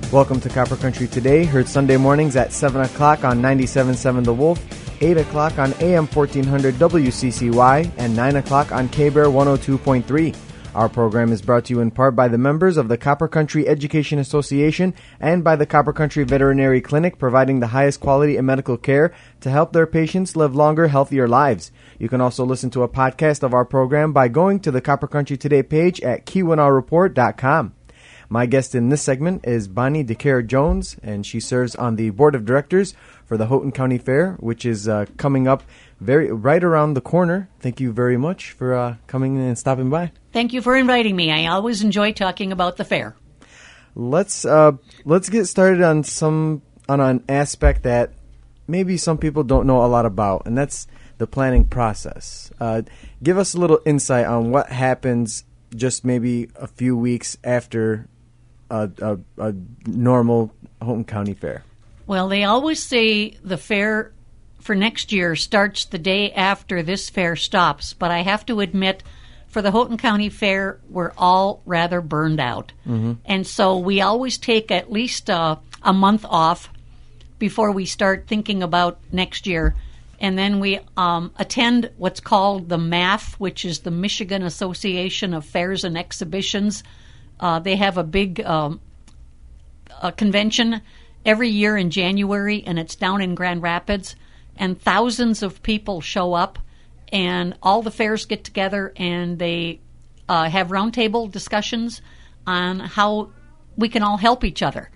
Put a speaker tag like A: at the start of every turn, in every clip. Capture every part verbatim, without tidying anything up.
A: Welcome to Copper Country Today, heard Sunday mornings at seven o'clock on ninety-seven point seven The Wolf, eight o'clock on A M fourteen hundred W C C Y, and nine o'clock on K-Bear one oh two point three. Our program is brought to you in part by the members of the Copper Country Education Association and by the Copper Country Veterinary Clinic, providing the highest quality in medical care to help their patients live longer, healthier lives. You can also listen to a podcast of our program by going to the Copper Country Today page at Keweenaw Report dot com. My guest in this segment is Bonnie DeCare-Jones, and she serves on the board of directors for the Houghton County Fair, which is uh, coming up very right around the corner. Thank you very much for uh, coming and stopping by.
B: Thank you for inviting me. I always enjoy talking about the fair.
A: Let's uh, let's get started on some on an aspect that maybe some people don't know a lot about, and that's the planning process. Uh, give us a little insight on what happens just maybe a few weeks after a, a, a normal Houghton County Fair.
B: Well, they always say the fair for next year starts the day after this fair stops, but I have to admit, for the Houghton County Fair, we're all rather burned out. Mm-hmm. And so we always take at least uh, a month off before we start thinking about next year. And then we um, attend what's called the M A F, which is the Michigan Association of Fairs and Exhibitions. Uh, they have a big um, a convention every year in January, and it's down in Grand Rapids. And thousands of people show up, and all the fairs get together, and they uh, have roundtable discussions on how we can all help each other.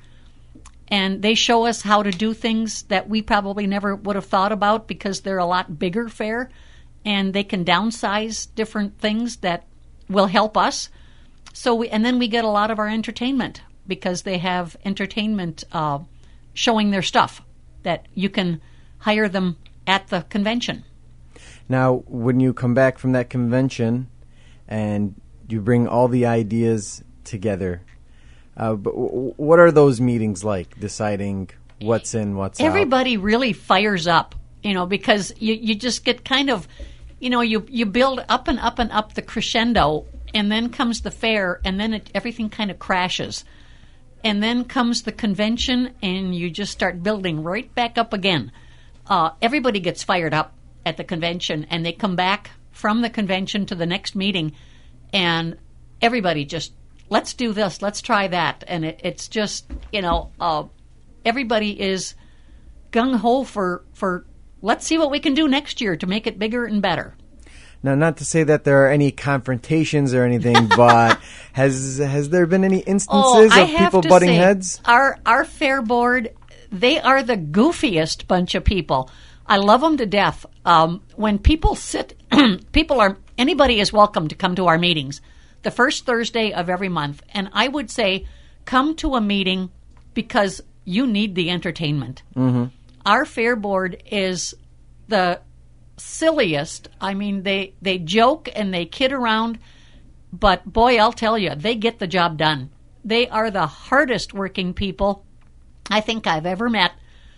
B: And they show us how to do things that we probably never would have thought about because they're a lot bigger fair, and they can downsize different things that will help us. So we, and then we get a lot of our entertainment because they have entertainment uh, showing their stuff that you can hire them at the convention.
A: Now, when you come back from that convention and you bring all the ideas together, uh, but w- what are those meetings like, deciding what's in, what's
B: Everybody
A: out?
B: Everybody really fires up, you know, because you, you just get kind of, you know, you, you build up and up and up the crescendo, and then comes the fair, and then it, everything kind of crashes. And then comes the convention, and you just start building right back up again. Uh, everybody gets fired up at the convention, and they come back from the convention to the next meeting, and everybody just, let's do this, let's try that. And it, it's just, you know, uh, everybody is gung-ho for, for let's see what we can do next year to make it bigger and better.
A: Now, not to say that there are any confrontations or anything, but has has there been any instances
B: oh,
A: of people butting
B: say,
A: heads?
B: Our our fair board, they are the goofiest bunch of people. I love them to death. Um, when people sit, people are, anybody is welcome to come to our meetings the first Thursday of every month. And I would say come to a meeting because you need the entertainment. Mm-hmm. Our fair board is the silliest. I mean, they, they joke and they kid around, but boy, I'll tell you, they get the job done. They are the hardest working people I think I've ever met.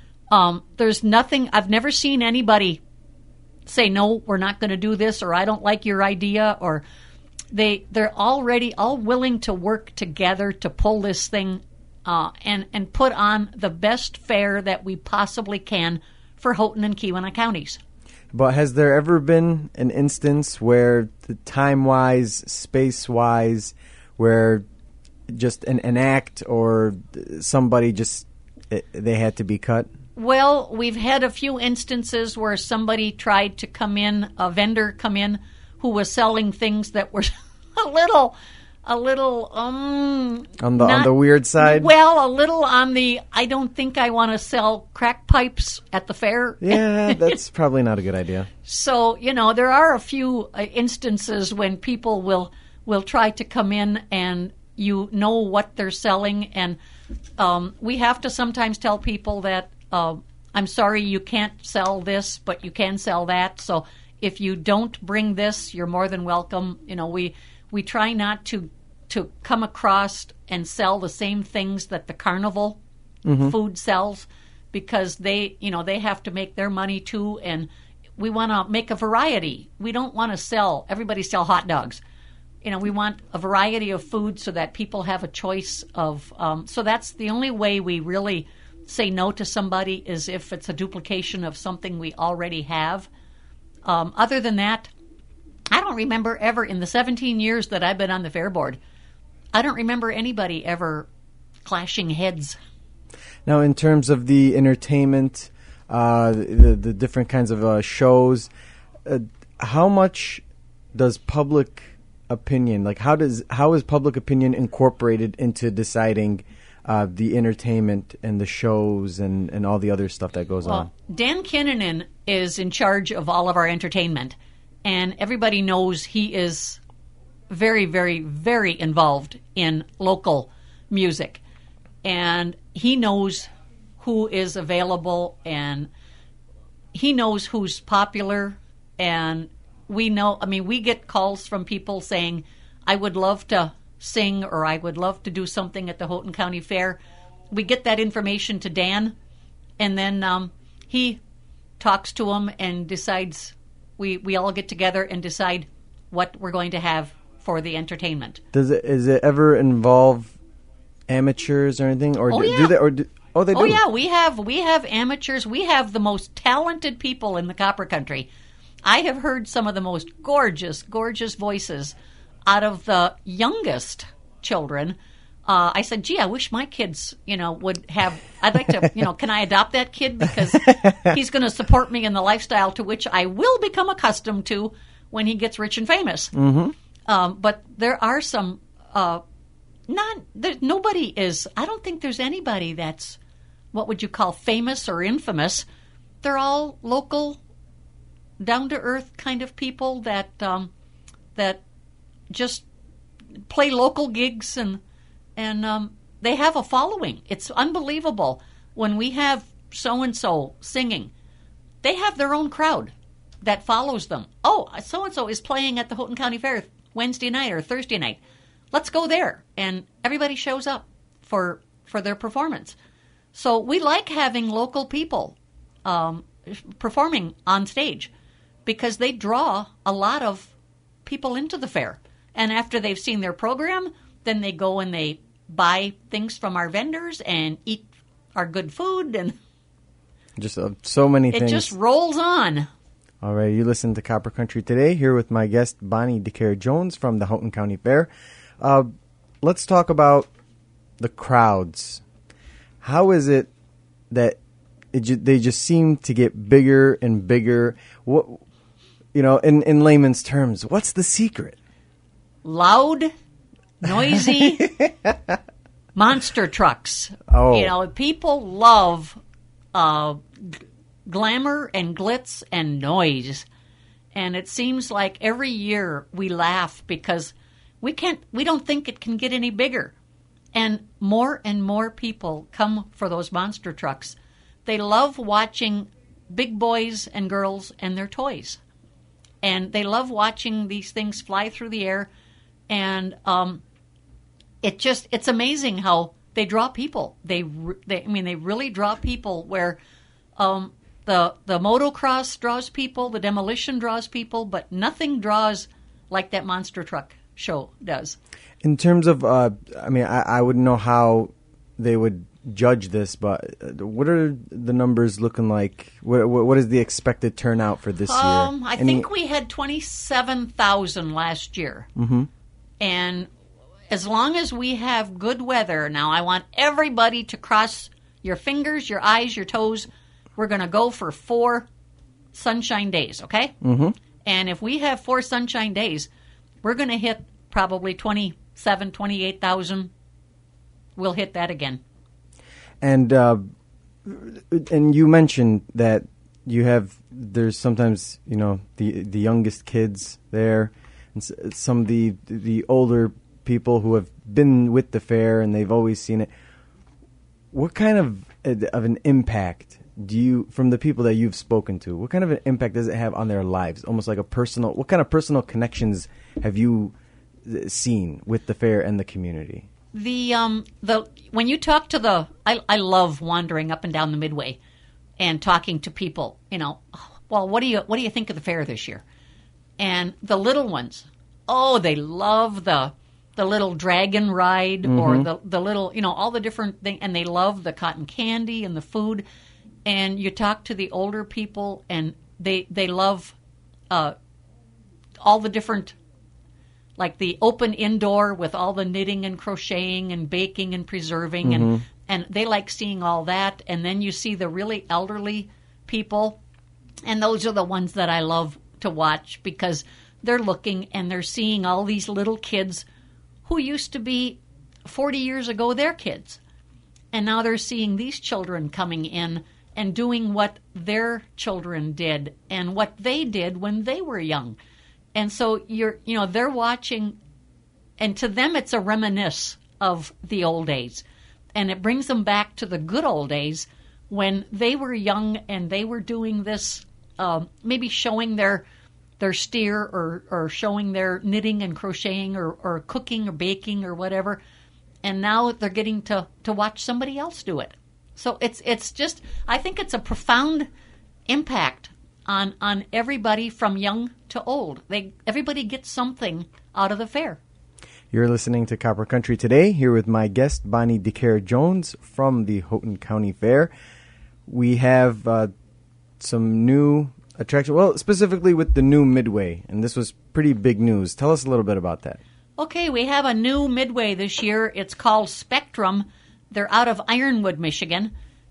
B: Um, there's nothing, I've never seen anybody say, no, we're not going to do this, or I don't like your idea, or they, they're already all willing to work together to pull this thing uh, and, and put on the best fair that we possibly can for Houghton and Keweenaw counties.
A: But has there ever been an instance where, the time-wise, space-wise, where just an, an act or somebody just, they had to be cut?
B: Well, we've had a few instances where somebody tried to come in, a vendor come in, who was selling things that were a little, a little, um...
A: On the,
B: not,
A: on the weird side?
B: Well, a little on the, I don't think I want to sell crack pipes at the fair.
A: Yeah, that's probably not a good idea.
B: So, you know, there are a few uh, instances when people will, will try to come in and you know what they're selling. And um, we have to sometimes tell people that, uh, I'm sorry, you can't sell this, but you can sell that. So if you don't bring this, you're more than welcome. You know, we we try not to to come across and sell the same things that the carnival mm-hmm. food sells, because they, you know, they have to make their money too, and we want to make a variety. We don't want to sell, everybody sell hot dogs. you know, we want a variety of food so that people have a choice of. Um, so that's the only way we really say no to somebody is if it's a duplication of something we already have. Um, other than that, I don't remember ever in the seventeen years that I've been on the fair board, I don't remember anybody ever clashing heads.
A: Now, in terms of the entertainment, uh, the, the different kinds of uh, shows, uh, how much does public opinion, like how does how is public opinion incorporated into deciding uh, the entertainment and the shows and, and all the other stuff that goes
B: well,
A: on?
B: Dan Kinnunen is in charge of all of our entertainment, and everybody knows he is very, very, very involved in local music. And he knows who is available, and he knows who's popular. And we know, I mean, we get calls from people saying, I would love to sing or I would love to do something at the Houghton County Fair. We get that information to Dan, and then um, he talks to them and decides, we, we all get together and decide what we're going to have for the entertainment.
A: Does it, is it ever involve amateurs or anything, or
B: oh,
A: do,
B: yeah.
A: do they? Or do, oh, they do.
B: Oh yeah, we have we have amateurs. We have the most talented people in the Copper Country. I have heard some of the most gorgeous, gorgeous voices out of the youngest children. Uh, I said, "Gee, I wish my kids, you know, would have. I'd like to, you know, can I adopt that kid because he's going to support me in the lifestyle to which I will become accustomed to when he gets rich and famous."
A: Mm-hmm.
B: Um, but there are some. Uh, Not there, nobody is. I don't think there's anybody that's what would you call famous or infamous. They're all local, down to earth kind of people that um, that just play local gigs and and um, they have a following. It's unbelievable when we have so and so singing. They have their own crowd that follows them. Oh, so and so is playing at the Houghton County Fair Wednesday night or Thursday night. Let's go there. And everybody shows up for for their performance. So we like having local people um, performing on stage because they draw a lot of people into the fair. And after they've seen their program, then they go and they buy things from our vendors and eat our good food. And
A: just uh, so many
B: it
A: things.
B: It just rolls on.
A: All right, you listen to Copper Country Today, here with my guest, Bonnie DeCare Jones from the Houghton County Fair. Uh, let's talk about the crowds. How is it that it ju- they just seem to get bigger and bigger? What, you know, in, in layman's terms, what's the secret?
B: Loud, noisy, monster trucks.
A: Oh.
B: You know, people love uh, g- glamour and glitz and noise. And it seems like every year we laugh because We can't. We don't think it can get any bigger, and more and more people come for those monster trucks. They love watching big boys and girls and their toys, and they love watching these things fly through the air. And um, it just—it's amazing how they draw people. They, they, I mean, they really draw people. Where um, the the motocross draws people, the demolition draws people, but nothing draws like that monster truck show does.
A: In terms of, uh, I mean, I, I wouldn't know how they would judge this, but what are the numbers looking like? What, what is the expected turnout for this
B: um,
A: year?
B: I
A: Any...
B: think we had twenty-seven thousand last year.
A: Mm-hmm.
B: And as long as we have good weather, now I want everybody to cross your fingers, your eyes, your toes. We're going to go for four sunshine days, okay?
A: Mm-hmm.
B: And if we have four sunshine days, we're going to hit probably twenty-seven, twenty-eight thousand. We'll hit that again.
A: And uh, and you mentioned that you have, there's sometimes, you know, the the youngest kids there, and some of the the older people who have been with the fair and they've always seen it. What kind of of an impact do you, from the people that you've spoken to, what kind of an impact does it have on their lives? Almost like a personal, what kind of personal connections have you seen with the fair and the community?
B: The um the when you talk to the I I love wandering up and down the Midway and talking to people, you know, well, what do you what do you think of the fair this year? And the little ones oh, they love the the little dragon ride mm-hmm. or the the little, you know, all the different things, and they love the cotton candy and the food. And you talk to the older people, and they they love uh, all the different, like the open indoor with all the knitting and crocheting and baking and preserving, mm-hmm. and and they like seeing all that. And then you see the really elderly people, and those are the ones that I love to watch, because they're looking and they're seeing all these little kids who used to be forty years ago their kids. And now they're seeing these children coming in and doing what their children did and what they did when they were young. And so you're, you know, they're watching, and to them it's a reminisce of the old days. And it brings them back to the good old days when they were young and they were doing this, uh, maybe showing their their steer or, or showing their knitting and crocheting or, or cooking or baking or whatever. And now they're getting to, to watch somebody else do it. So it's it's just, I think it's a profound impact on on everybody from young to old. They everybody gets something out of the fair.
A: You're listening to Copper Country Today, here with my guest, Bonnie DeCare Jones from the Houghton County Fair. We have uh, some new attraction, well, specifically with the new Midway, and this was pretty big news. Tell us a little bit about that.
B: Okay, we have a new Midway this year. It's called Spectrum. They're out of Ironwood, Michigan,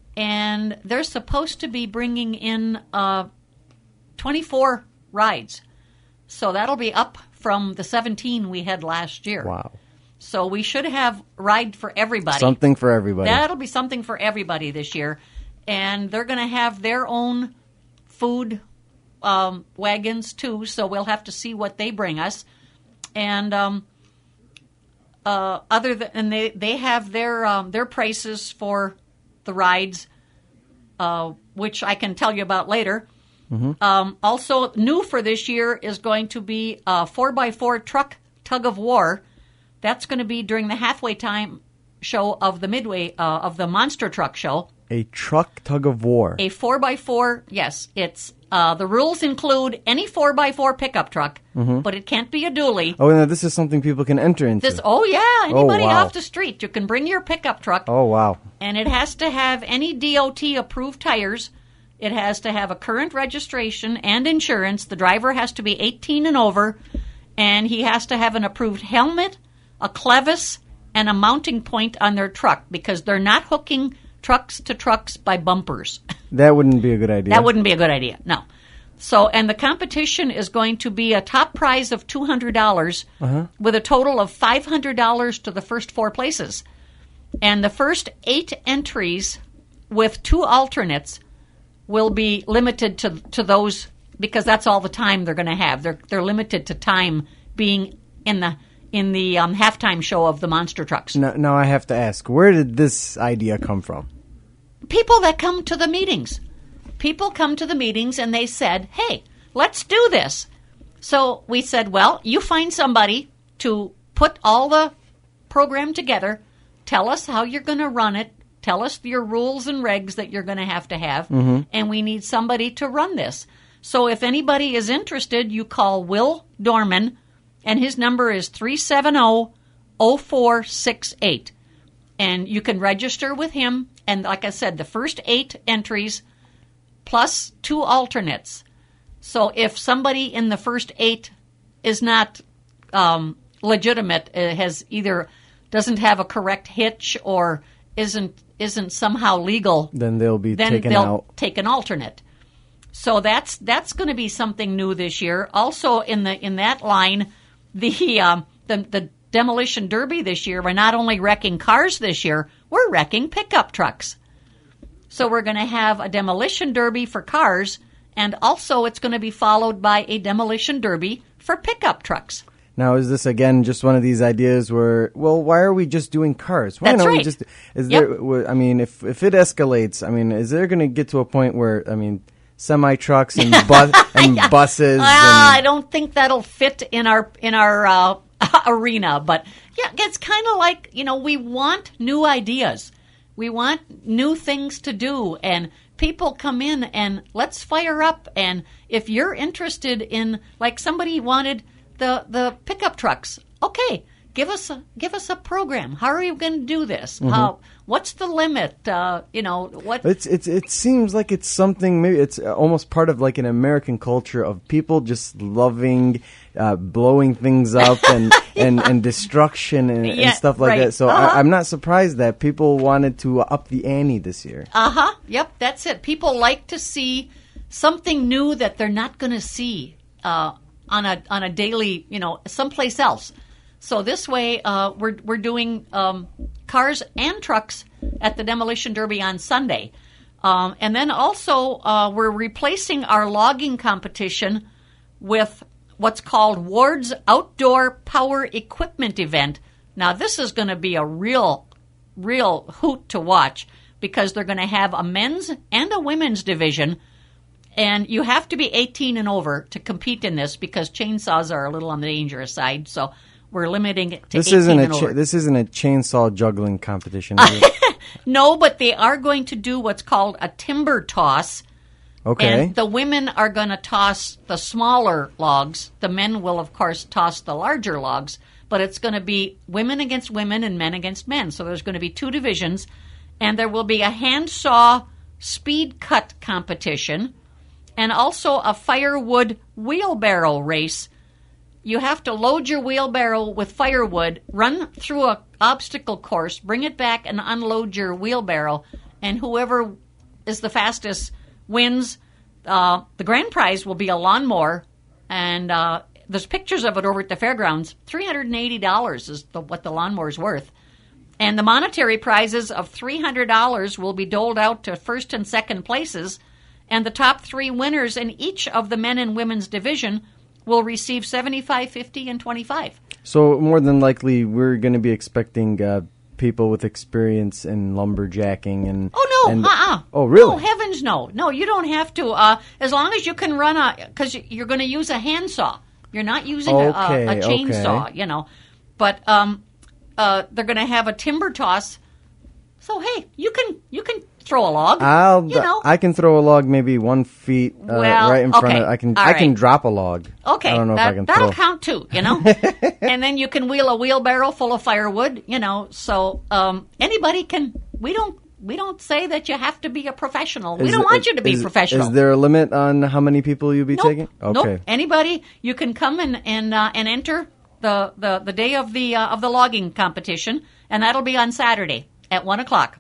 B: and they're supposed to be bringing in uh, twenty-four rides. So that'll be up from the seventeen we had last year.
A: Wow.
B: So we should have ride for everybody.
A: Something for everybody.
B: That'll be something for everybody this year. And they're going to have their own food um, wagons, too, so we'll have to see what they bring us. And um, uh, other than, and they, they have their um, their prices for the rides, uh, which I can tell you about later. Mm-hmm. Um, also, new for this year is going to be a four by four truck tug of war. That's going to be during the halfway time show of the Midway, uh, of the Monster Truck Show.
A: A truck tug of war.
B: A four by four, yes. It's uh, the rules include any four by four pickup truck, mm-hmm. but it can't be a dually.
A: Oh, no, this is something people can enter into.
B: This, oh, yeah. Anybody
A: oh, wow.
B: off the street, you can bring your pickup truck.
A: Oh, wow.
B: And it has to have any D O T-approved tires. It has to have a current registration and insurance. The driver has to be eighteen and over, and he has to have an approved helmet, a clevis, and a mounting point on their truck, because they're not hooking trucks to trucks by bumpers.
A: That wouldn't be a good idea.
B: That wouldn't be a good idea, no. So, and the competition is going to be a top prize of two hundred dollars uh-huh. with a total of five hundred dollars to the first four places. And the first eight entries with two alternates will be limited to to those, because that's all the time they're going to have. They're they're limited to time being in the in the um, halftime show of the monster trucks.
A: Now, now I have to ask, where did this idea come from?
B: People that come to the meetings. People come to the meetings and they said, hey, let's do this. So we said, well, you find somebody to put all the program together. Tell us how you're going to run it. Tell us your rules and regs that you're going to have to have. Mm-hmm. And we need somebody to run this. So if anybody is interested, you call Will Dorman, and his number is three seven zero, zero four six eight. And you can register with him. And like I said, the first eight entries plus two alternates. So if somebody in the first eight is not um, legitimate, uh, has either doesn't have a correct hitch or isn't isn't somehow legal,
A: then they'll be
B: then
A: taken
B: they'll
A: out.
B: Take an alternate. So that's that's going to be something new this year. Also in the in that line, the um, the the demolition derby this year. We're not only wrecking cars this year, we're wrecking pickup trucks. So we're going to have a demolition derby for cars, and also it's going to be followed by a demolition derby for pickup trucks.
A: Now, is this, again, just one of these ideas where, well, why are we just doing cars? Why
B: That's
A: don't
B: right.
A: we just, is
B: Yep.
A: there, I mean, if if it escalates, I mean, is there going to get to a point where, I mean, semi-trucks and, bu- and
B: Yeah.
A: buses?
B: Uh,
A: and
B: I don't think that'll fit in our in our uh, arena, but yeah, it's kind of like, you know, we want new ideas. We want new things to do, and people come in and let's fire up. And if you're interested in, like somebody wanted the the pickup trucks. Okay, give us a give us a program. How are you going to do this? Mm-hmm. How what's the limit? Uh, you know what?
A: It's it's it seems like it's something. Maybe it's almost part of like an American culture of people just loving uh, blowing things up and, yeah. and, and destruction and,
B: yeah,
A: and stuff like
B: right.
A: that. So
B: uh-huh.
A: I, I'm not surprised that people wanted to up the ante this year.
B: Uh huh. Yep, that's it. People like to see something new that they're not going to see uh, on a on a daily, you know, someplace else. So this way, uh, we're we're doing um, cars and trucks at the Demolition Derby on Sunday, um, and then also uh, we're replacing our logging competition with what's called Ward's Outdoor Power Equipment Event. Now this is going to be a real, real hoot to watch because they're going to have a men's and a women's division, and you have to be eighteen and over to compete in this because chainsaws are a little on the dangerous side. So. We're limiting it to
A: this
B: eighteen
A: isn't a
B: and
A: cha-
B: over.
A: This isn't a chainsaw juggling competition, is it?
B: No, but they are going to do what's called a timber toss.
A: Okay.
B: And the women are going to toss the smaller logs. The men will, of course, toss the larger logs. But it's going to be women against women and men against men. So there's going to be two divisions. And there will be a handsaw speed cut competition and also a firewood wheelbarrow race. You have to load your wheelbarrow with firewood, run through an obstacle course, bring it back, and unload your wheelbarrow. And whoever is the fastest wins. Uh, the grand prize will be a lawnmower, and uh, there's pictures of it over at the fairgrounds. three hundred eighty dollars is the, what the lawnmower is worth. And the monetary prizes of three hundred dollars will be doled out to first and second places, and the top three winners in each of the men and women's division will receive seventy-five, fifty, and twenty-five.
A: So more than likely, we're going to be expecting uh, people with experience in lumberjacking and.
B: Oh no!
A: And,
B: uh-uh.
A: Oh really?
B: No, heavens no! No, you don't have to. Uh, as long as you can run a, because you're going to use a handsaw. You're not using
A: okay,
B: a, a, a chainsaw,
A: okay.
B: you know. But um, uh, they're going to have a timber toss. So hey, you can you can throw a log.
A: I'll
B: you know.
A: I can throw a log maybe one feet uh,
B: well,
A: right in front
B: okay.
A: of. I can
B: All
A: I
B: right.
A: can drop a log.
B: Okay,
A: I don't know
B: that,
A: if I can
B: that'll
A: throw.
B: count too, you know. And then you can wheel a wheelbarrow full of firewood, you know. So um, anybody can. We don't. We don't say that you have to be a professional. We
A: Is
B: don't
A: it-
B: want you to be
A: is,
B: professional.
A: Is there a limit on how many people you'll be
B: nope.
A: taking? Okay.
B: Nope. Anybody, you can come and and uh, and enter the, the, the day of the uh, of the logging competition, and that'll be on Saturday at one o'clock.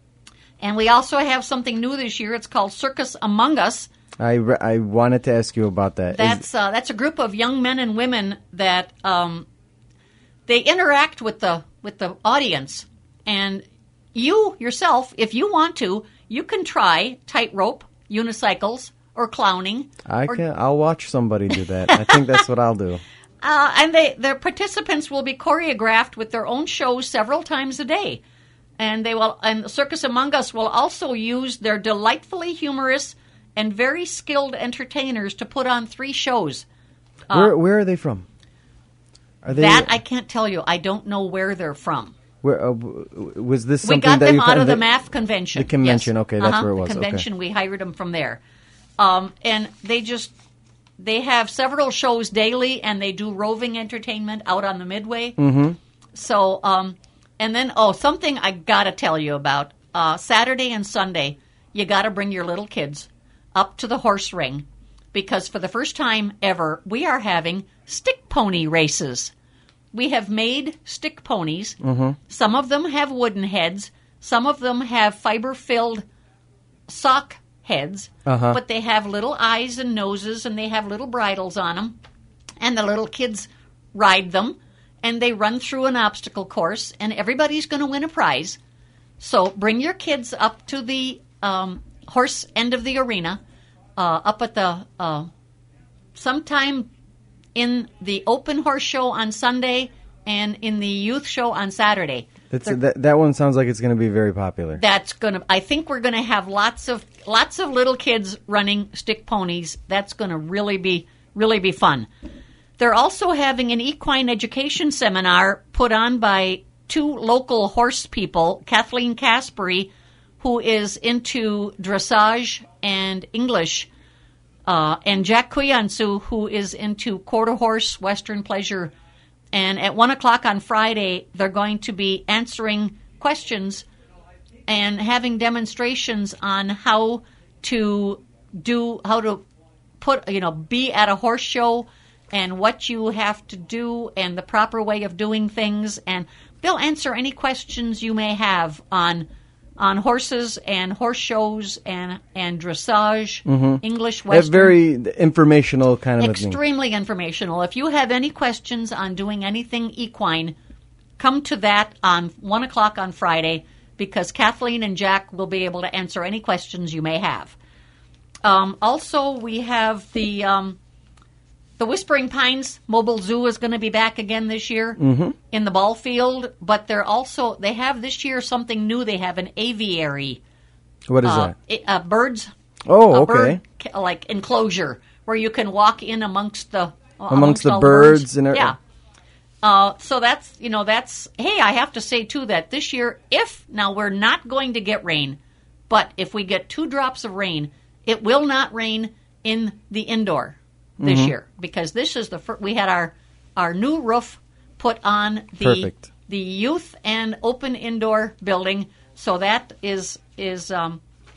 B: And we also have something new this year. It's called Circus Among Us.
A: I, re- I wanted to ask you about that.
B: That's
A: Is,
B: uh, that's a group of young men and women that um, they interact with the with the audience, and you yourself, if you want to, you can try tightrope, unicycles, or clowning.
A: I
B: or,
A: can. I'll watch somebody do that. I think that's what I'll do.
B: Uh, and they their participants will be choreographed with their own shows several times a day. And they will, and Circus Among Us will also use their delightfully humorous and very skilled entertainers to put on three shows. Uh,
A: Where Where are they from? Are they?
B: that I can't tell you. I don't know where they're from.
A: Where uh, w- was this?
B: We
A: Something
B: got
A: that
B: them
A: you
B: out
A: found
B: of the
A: that-
B: M A F convention.
A: The convention,
B: Yes.
A: okay, that's
B: uh-huh.
A: where it was.
B: The
A: Okay.
B: convention, we hired them from there. Um, and they just, they have several shows daily, and they do roving entertainment out on the Midway.
A: Mm-hmm.
B: So, um, and then, oh, something I got to tell you about. Uh, Saturday and Sunday, you got to bring your little kids up to the horse ring because for the first time ever, we are having stick pony races. We have made stick ponies.
A: Mm-hmm.
B: Some of them have wooden heads. Some of them have fiber-filled sock heads.
A: Uh-huh.
B: But they have little eyes and noses, and they have little bridles on them. And the little kids ride them, and they run through an obstacle course, and everybody's going to win a prize. So bring your kids up to the um, horse end of the arena, uh, up at the uh, sometime in the open horse show on Sunday and in the youth show on Saturday.
A: It's, that, that one sounds like it's going to be very popular.
B: That's gonna. I think we're going to have lots of lots of little kids running stick ponies. That's going to really be really be fun. They're also having an equine education seminar put on by two local horse people, Kathleen Caspery, who is into dressage and English uh, and Jack Kuyansu, who is into quarter horse Western pleasure. And at one o'clock on Friday, they're going to be answering questions and having demonstrations on how to do, how to put, you know, be at a horse show and what you have to do and the proper way of doing things. And they'll answer any questions you may have on on horses and horse shows and, and dressage, mm-hmm. English, Western.
A: That's very informational kind of a thing.
B: Extremely informational. If you have any questions on doing anything equine, come to that on one o'clock on Friday, because Kathleen and Jack will be able to answer any questions you may have. Um, also, we have the um, the Whispering Pines Mobile Zoo is going to be back again this year mm-hmm. in the ball field, but they're also they have this year something new. They have an aviary.
A: What is
B: uh,
A: that?
B: Uh, birds.
A: Oh,
B: a
A: okay.
B: Bird, like enclosure where you can walk in amongst the uh,
A: amongst,
B: amongst
A: the
B: all
A: birds,
B: the birds.
A: and
B: yeah. Uh, so that's, you know, that's, hey, I have to say, too, that this year, if, now we're not going to get rain, but if we get two drops of rain, it will not rain in the indoor this mm-hmm. year, because this is the first, we had our, our new roof put on the,
A: Perfect.
B: the youth and open indoor building, so that is, is, um,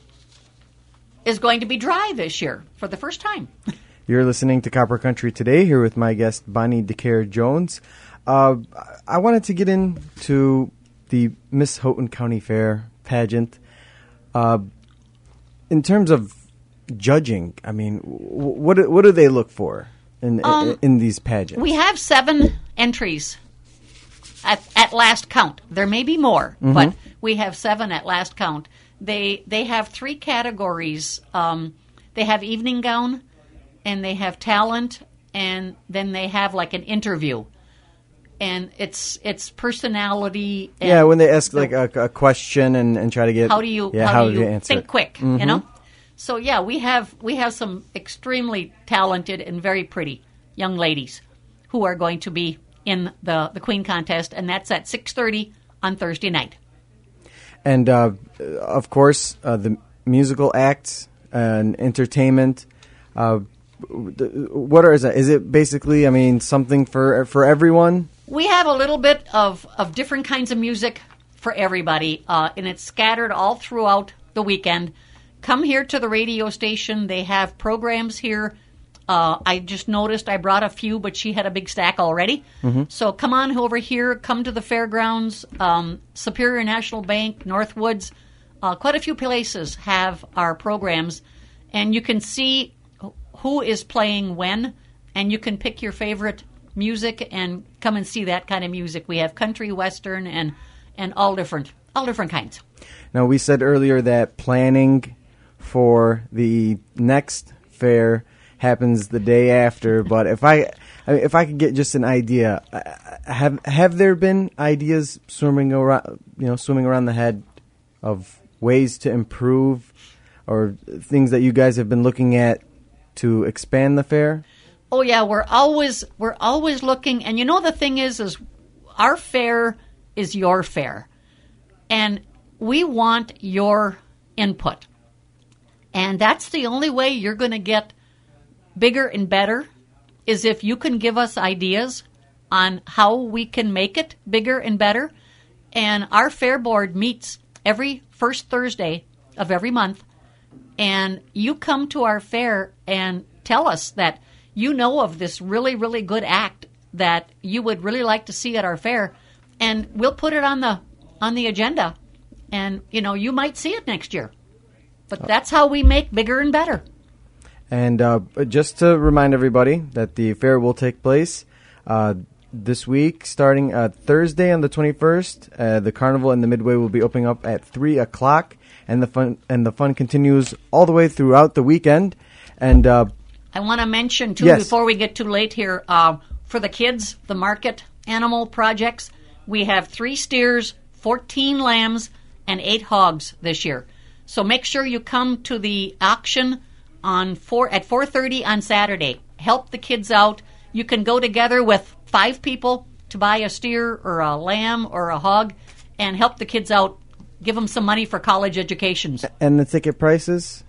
B: is going to be dry this year for the first time.
A: You're listening to Copper Country Today, here with my guest, Bonnie DeCare Jones. Uh, I wanted to get into the Miss Houghton County Fair pageant. Uh, in terms of judging, I mean, what what do they look for in um, in, in these pageants?
B: We have seven entries at, at last count. There may be more, mm-hmm. but we have seven at last count. They they have three categories. Um, they have evening gown, and they have talent, and then they have like an interview. And it's it's personality. And
A: yeah, when they ask like a, a question and, and try to get
B: how do you
A: yeah,
B: how,
A: how
B: do you,
A: you answer
B: think
A: it.
B: quick,
A: mm-hmm.
B: you know? So yeah, we have we have some extremely talented and very pretty young ladies who are going to be in the the Queen contest, and that's at six thirty on Thursday night.
A: And uh, of course, uh, the musical acts and entertainment. Uh, what are is that? Is it basically? I mean, something for for everyone.
B: We have a little bit of, of different kinds of music for everybody, uh, and it's scattered all throughout the weekend. Come here to the radio station. They have programs here. Uh, I just noticed I brought a few, but she had a big stack already. Mm-hmm. So come on over here. Come to the fairgrounds. Um, Superior National Bank, Northwoods, uh, quite a few places have our programs, and you can see who is playing when, and you can pick your favorite music and come and see that kind of music. We have country, western, and and all different all different kinds.
A: Now, we said earlier that planning for the next fair happens the day after, but if I, I mean, if I could get just an idea, have have there been ideas swimming around, you know, swimming around the head of ways to improve, or things that you guys have been looking at to expand the fair?
B: Oh yeah, we're always we're always looking, and you know the thing is, is our fair is your fair, and we want your input, and that's the only way you're going to get bigger and better, is if you can give us ideas on how we can make it bigger and better. And our fair board meets every first Thursday of every month, and you come to our fair and tell us that you know of this really, really good act that you would really like to see at our fair, and we'll put it on the on the agenda, and you know you might see it next year. But that's how we make bigger and better.
A: And uh, just to remind everybody that the fair will take place uh, this week, starting uh, Thursday on the twenty-first. Uh, the carnival and the midway will be opening up at three o'clock, and the fun and the fun continues all the way throughout the weekend. And uh,
B: I want to mention, too,
A: yes.
B: before we get too late here, uh, for the kids, the market animal projects, we have three steers, fourteen lambs, and eight hogs this year. So make sure you come to the auction on four at four thirty on Saturday. Help the kids out. You can go together with five people to buy a steer or a lamb or a hog and help the kids out. Give them some money for college educations.
A: And the ticket prices?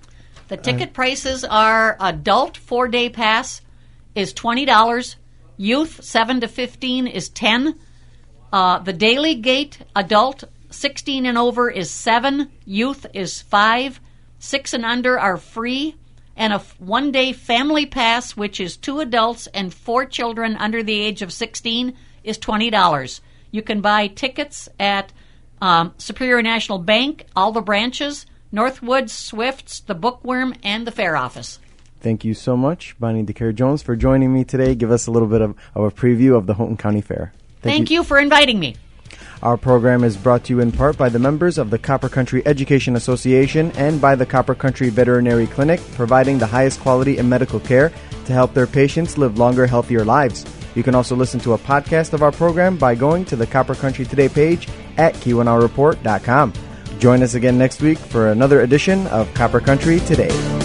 B: The ticket uh, prices are adult four-day pass is twenty dollars. Youth seven to fifteen is ten dollars. Uh, the daily gate adult sixteen and over is seven dollars. Youth is five dollars. Six and under are free. And a one-day family pass, which is two adults and four children under the age of sixteen, is twenty dollars. You can buy tickets at um, Superior National Bank, all the branches, Northwoods, Swifts, the Bookworm, and the Fair Office.
A: Thank you so much, Bonnie DeCare-Jones, for joining me today. Give us a little bit of, of a preview of the Houghton County Fair.
B: Thank, Thank you. you for inviting me.
A: Our program is brought to you in part by the members of the Copper Country Education Association and by the Copper Country Veterinary Clinic, providing the highest quality in medical care to help their patients live longer, healthier lives. You can also listen to a podcast of our program by going to the Copper Country Today page at Keweenaw Report dot com. Join us again next week for another edition of Copper Country Today.